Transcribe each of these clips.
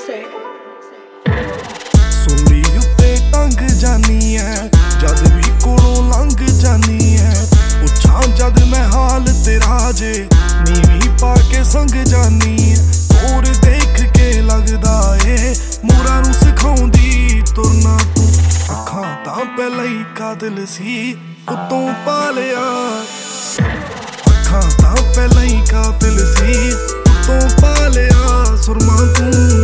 ਸੂਲੀ ਉੱਤੇ ਟੰਗ ਜਾਨੀ ਐ ਜਦ ਵੀ ਕੋਲੋਂ ਲੰਘ ਜਾਨੀ ਐ। ਪੁੱਛਾਂ ਜਦ ਮੈਂ ਹਾਲ ਤੇਰਾ ਜੇ ਨੀਵੀਂ ਪਾ ਕੇ ਸੰਗ ਜਾਨੀ ਐ। ਹੋਰ ਦੇਖ ਕੇ ਲੱਗਦਾ ਏ ਮੂਰਾਂ ਨੂੰ ਸਿਖਾਉਂਦੀ ਤੁਰਨਾ ਤੂੰ। ਅੱਖਾਂ ਤਾਂ ਪਹਿਲਾਂ ਹੀ ਕਾਤਿਲ ਸੀ ਉਤੋਂ ਪਾਲਿਆ। ਅੱਖਾਂ ਤਾਂ ਪਹਿਲਾਂ ਹੀ ਕਾਤਿਲ ਸੀ ਉਤੋਂ ਪਾਲਿਆ ਸੁਰਮਾ ਤੂੰ।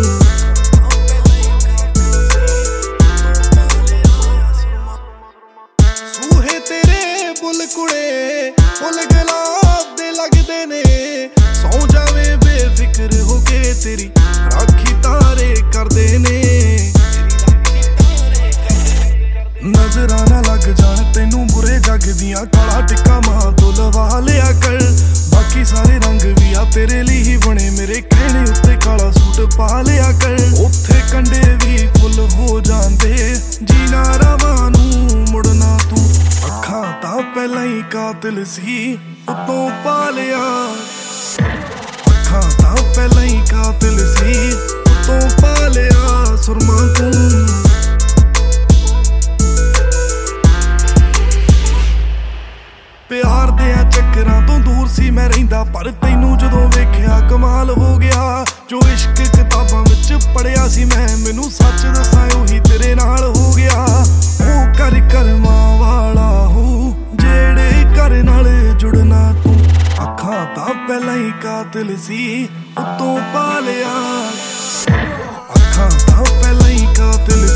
ਸੂਹੇ ਤੇਰੇ ਬੁੱਲ ਕੁੜੇ ਫੁੱਲ ਗੁਲਾਬ ਦੇ ਲੱਗਦੇ ਨੇ। ਸੌ ਜਾਵੇ ਬੇਫਿਕਰ ਹੋ ਕੇ ਤੇਰੀ ਰਾਖੀ ਤਾਰੇ ਕਰਦੇ ਨੇ। ਨਜ਼ਰਾਂ ਨਾ ਲੱਗ ਜਾਣ ਤੈਨੂੰ ਬੁਰੇ ਜੱਗ ਦੀਆਂ। ਕਾਲਾ ਟਿੱਕਾ ਮਾਂ ਤੋਂ ਲਵਾ ਲਿਆ ਕਰ ਬਾਕੀ ਸਾਰੇ ਰੰਗ ਵੀ ਆ ਤੇਰੇ ਲਈ ਹੀ ਬਣੇ। ਮੇਰੇ ਕਹਿਣੇ ਉੱਤੇ ਕਾਲਾ ਸੂਟ ਪਾ ਲਿਆ ਕਰ। ਉੱਥੇ ਕੰਡੇ ਵੀ ਫੁੱਲ ਹੋ ਜਾਂਦੇ ਜੀਣਾ ਰਾਵਾਂ ਨੂੰ ਮੁੜਨਾ ਤੂੰ। ਅੱਖਾਂ ਤਾਂ ਪਹਿਲਾਂ ਹੀ ਕਾਤਿਲ ਸੀ ਉਤੋਂ ਪਾਲਿਆ। ਅੱਖਾਂ ਤਾਂ ਪਹਿਲਾਂ ਹੀ ਕਾਤਿਲ ਸੀ ਉਤੋਂ ਪਾਲਿਆ ਸੁਰਮਾ ਤੂੰ। ਪਿਆਰ ਦਿਆਂ ਚੱਕਰਾਂ ਤੋਂ ਦੂਰ ਸੀ ਮੈਂ ਰਹਿੰਦਾ ਪਰ ਤੈਨੂੰ ਜਦੋਂ ਵੇਖਿਆ ਕਮਾਲ ਹੋ ਗਿਆ। ਜੋ ਇਸ਼ਕ ਕਿਤਾਬਾਂ ਵਿੱਚ ਪੜ੍ਹਿਆ ਸੀ ਮੈਂ ਮੈਨੂੰ ਸੱਚ ਦੱਸਾਂ ਉਹੀ ਤੇਰੇ ਨਾਲ ਹੋ ਗਿਆ। ਉਹ ਕਰ ਕਰਮਾਂ ਵਾਲਾ ਹੋ ਜਿਹੜੇ ਘਰ ਨਾਲ ਜੁੜਨਾ ਤੂੰ। ਅੱਖਾਂ ਤਾਂ ਪਹਿਲਾਂ ਹੀ ਕਾਤਿਲ ਸੀ ਉਤੋਂ ਪਾਲਿਆ। ਅੱਖਾਂ ਤਾਂ ਪਹਿਲਾਂ ਹੀ ਕਾਤਿਲ